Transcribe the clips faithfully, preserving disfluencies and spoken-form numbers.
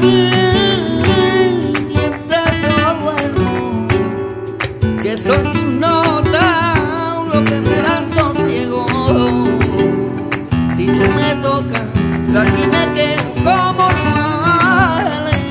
mí mientras yo duermo, que son tus notas lo que me dan sosiego. Si tú me tocas, yo aquí me quedo como duele.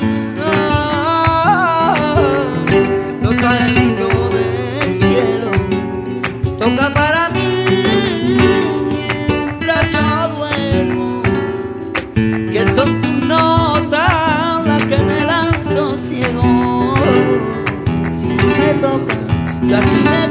Toca el grito del cielo, toca para mí mientras yo duermo, que son tus notas las que me dan sosiego. Si tú me tocas, yo aquí me